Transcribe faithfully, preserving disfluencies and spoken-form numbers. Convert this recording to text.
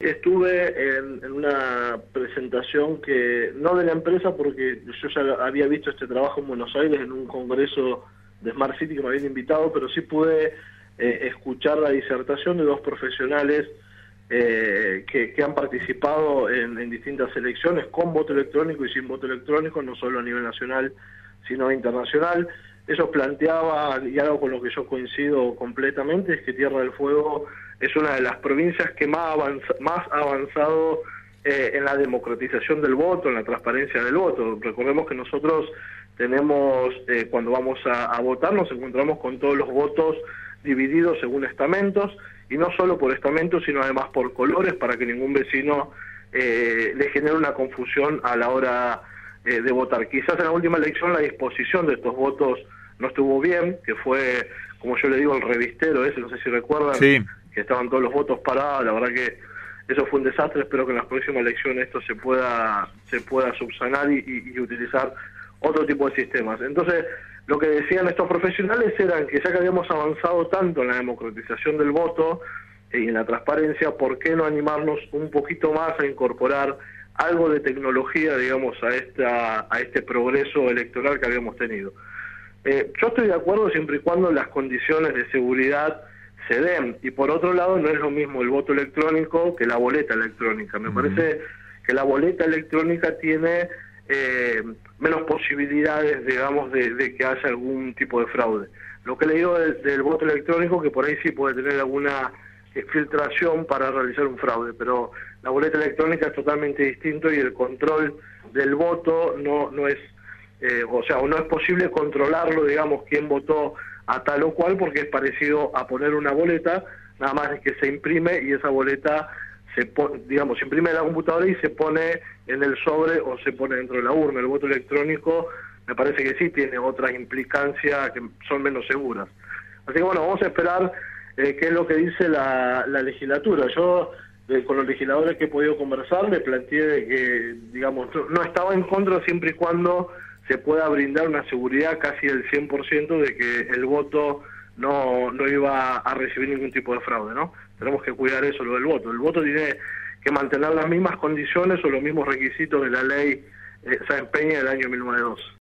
estuve en, en una presentación que, no de la empresa, porque yo ya había visto este trabajo en Buenos Aires en un congreso de Smart City que me habían invitado, pero sí pude eh, escuchar la disertación de dos profesionales eh, que, que han participado en, en distintas elecciones con voto electrónico y sin voto electrónico, no solo a nivel nacional, sino internacional. Ellos planteaban, y algo con lo que yo coincido completamente, es que Tierra del Fuego es una de las provincias que más, avanza, más ha avanzado eh, en la democratización del voto, en la transparencia del voto. Recordemos que nosotros tenemos, eh, cuando vamos a, a votar, nos encontramos con todos los votos divididos según estamentos, y no solo por estamentos, sino además por colores, para que ningún vecino eh, le genere una confusión a la hora eh, de votar. Quizás en la última elección la disposición de estos votos no estuvo bien, que fue, como yo le digo, el revistero ese, no sé si recuerdan, sí, que estaban todos los votos parados. La verdad que eso fue un desastre. Espero que en las próximas elecciones esto se pueda se pueda subsanar y, y, y utilizar otro tipo de sistemas. Entonces, lo que decían estos profesionales eran que ya que habíamos avanzado tanto en la democratización del voto y en la transparencia, ¿por qué no animarnos un poquito más a incorporar algo de tecnología, digamos, a esta a este progreso electoral que habíamos tenido? Eh, yo estoy de acuerdo siempre y cuando las condiciones de seguridad se den, y por otro lado no es lo mismo el voto electrónico que la boleta electrónica. Me uh-huh. parece que la boleta electrónica tiene eh, menos posibilidades, digamos, de, de que haya algún tipo de fraude. Lo que le digo del, del voto electrónico, que por ahí sí puede tener alguna eh, filtración para realizar un fraude, pero la boleta electrónica es totalmente distinto y el control del voto no, no es... Eh, o sea, no es posible controlarlo, digamos, quién votó a tal o cual, porque es parecido a poner una boleta, nada más es que se imprime y esa boleta se pone, digamos, se imprime en la computadora y se pone en el sobre o se pone dentro de la urna. El voto electrónico me parece que sí tiene otras implicancias que son menos seguras. Así que bueno, vamos a esperar eh, qué es lo que dice la, la legislatura. Yo eh, con los legisladores que he podido conversar le planteé de que, digamos, no estaba en contra siempre y cuando se pueda brindar una seguridad casi del cien por ciento de que el voto no, no iba a recibir ningún tipo de fraude, ¿no? Tenemos que cuidar eso, lo del voto. El voto tiene que mantener las mismas condiciones o los mismos requisitos de la ley eh, Sáenz Peña del año mil novecientos dos.